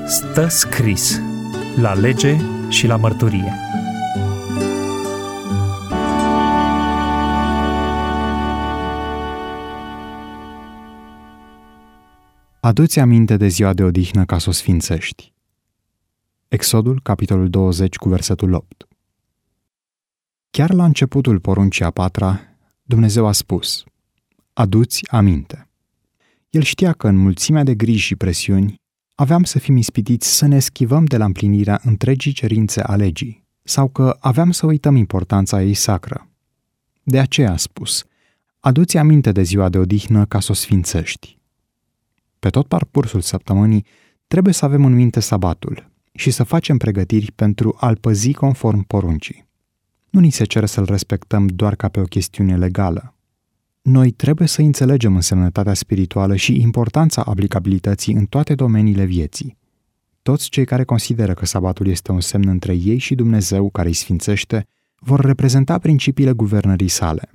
Stă scris la lege și la mărturie. Adu-ți aminte de ziua de odihnă ca să o sfințești. Exodul, capitolul 20, cu versetul 8. Chiar la începutul poruncii a patra, Dumnezeu a spus: adu-ți aminte. El știa că în mulțimea de griji și presiuni aveam să fim ispitiți să ne schivăm de la împlinirea întregii cerințe a legii, sau că aveam să uităm importanța ei sacră. De aceea a spus: adu-ți aminte de ziua de odihnă ca să o sfințești. Pe tot parcursul săptămânii trebuie să avem în minte sabatul și să facem pregătiri pentru a-l păzi conform poruncii. Nu ni se cere să-l respectăm doar ca pe o chestiune legală. Noi trebuie să înțelegem însemnătatea spirituală și importanța aplicabilității în toate domeniile vieții. Toți cei care consideră că sabatul este un semn între ei și Dumnezeu care îi sfințește vor reprezenta principiile guvernării sale.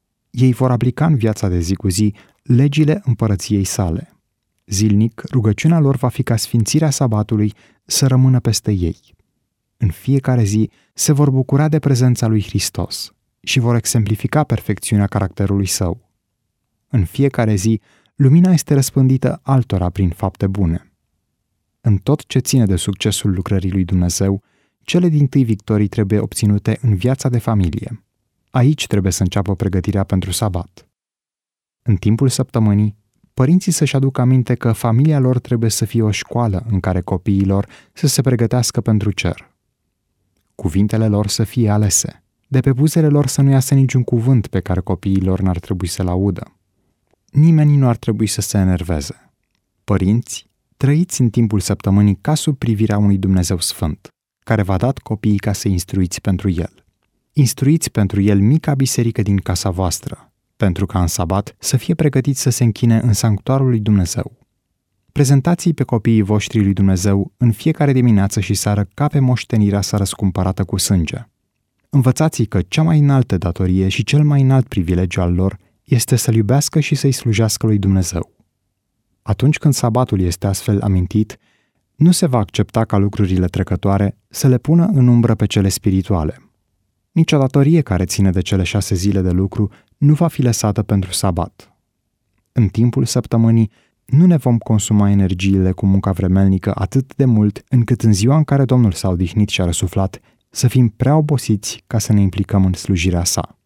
Ei vor aplica în viața de zi cu zi legile împărăției sale. Zilnic, rugăciunea lor va fi ca sfințirea sabatului să rămână peste ei. În fiecare zi se vor bucura de prezența lui Hristos și vor exemplifica perfecțiunea caracterului său. În fiecare zi, lumina este răspândită altora prin fapte bune. În tot ce ține de succesul lucrării lui Dumnezeu, cele dintâi victorii trebuie obținute în viața de familie. Aici trebuie să înceapă pregătirea pentru sabat. În timpul săptămânii, părinții să-și aducă aminte că familia lor trebuie să fie o școală în care copiii lor să se pregătească pentru cer. Cuvintele lor să fie alese. De pe buzele lor să nu iasă niciun cuvânt pe care copiii lor n-ar trebui să-l audă. Nimeni nu ar trebui să se enerveze. Părinți, trăiți în timpul săptămânii ca sub privirea unui Dumnezeu sfânt, care v-a dat copiii ca să instruiți pentru El. Instruiți pentru El mica biserică din casa voastră, pentru ca în sabat să fie pregătiți să se închine în sanctuarul lui Dumnezeu. Prezentați-i pe copiii voștri lui Dumnezeu în fiecare dimineață și seară ca pe moștenirea sa răscumpărată cu sânge. Învățați-i că cea mai înaltă datorie și cel mai înalt privilegiu al lor este să-L iubească și să-i slujească lui Dumnezeu. Atunci când sabatul este astfel amintit, nu se va accepta ca lucrurile trecătoare să le pună în umbră pe cele spirituale. Nici o datorie care ține de cele 6 zile de lucru nu va fi lăsată pentru sabat. În timpul săptămânii nu ne vom consuma energiile cu munca vremelnică atât de mult încât în ziua în care Domnul s-a odihnit și a răsuflat să fim prea obosiți ca să ne implicăm în slujirea sa.